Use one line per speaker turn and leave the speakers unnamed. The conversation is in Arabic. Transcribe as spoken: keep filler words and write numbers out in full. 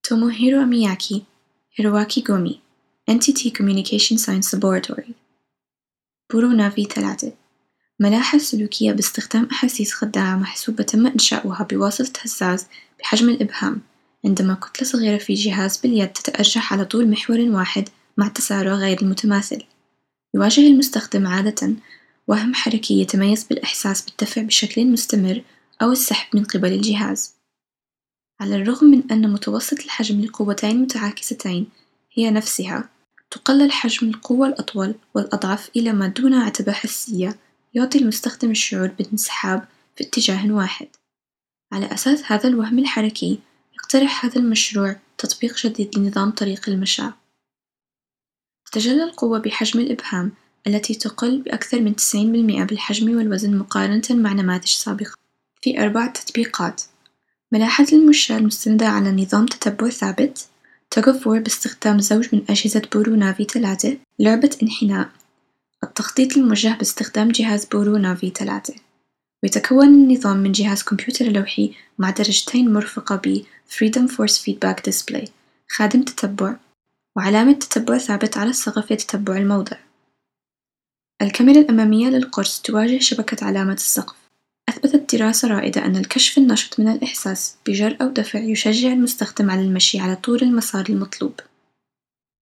توموهيرو مياكي، هيروكي غومي، إن تي تي Communication Science Laboratory. بورو نافي ثلاثة، ملاحة سلوكية باستخدام أحاسيس خداعة محسوبة تم إنشاؤها بواسطة هزاز بحجم الإبهام، عندما كتلة صغيرة في جهاز باليد تتأرجح على طول محور واحد مع تسارع غير المتماثل. يواجه المستخدم عادة وهم حركي يتميز بالإحساس بالدفع بشكل مستمر أو السحب من قبل الجهاز. على الرغم من أن متوسط الحجم للقوتين المتعاكستين هي نفسها، تقلل حجم القوة الأطول والأضعف إلى ما دون عتبة حسية يعطي المستخدم الشعور بالانسحاب في اتجاه واحد. على أساس هذا الوهم الحركي، يقترح هذا المشروع تطبيق جديد لنظام طريق المشاة. تتجلى القوة بحجم الإبهام التي تقل بأكثر من تسعين بالمئة بالحجم والوزن مقارنة مع نماذج سابقة في أربع تطبيقات: ملاحة المشاة المستندة على نظام تتبع ثابت، Tug of War باستخدام زوج من أجهزة بورو نافي ثلاثة، لعبة انحناء، التخطيط الموجه باستخدام جهاز بورو نافي ثلاثة. ويتكون النظام من جهاز كمبيوتر لوحي مع درجتين مرفقة ب Freedom Force Feedback Display، خادم تتبع، وعلامة تتبع ثابت على السقف لتتبع الموضع. الكاميرا الأمامية للقرص تواجه شبكة علامة السقف. أثبتت دراسة رائدة أن الكشف النشط من الإحساس بجر أو دفع يشجع المستخدم على المشي على طول المسار المطلوب.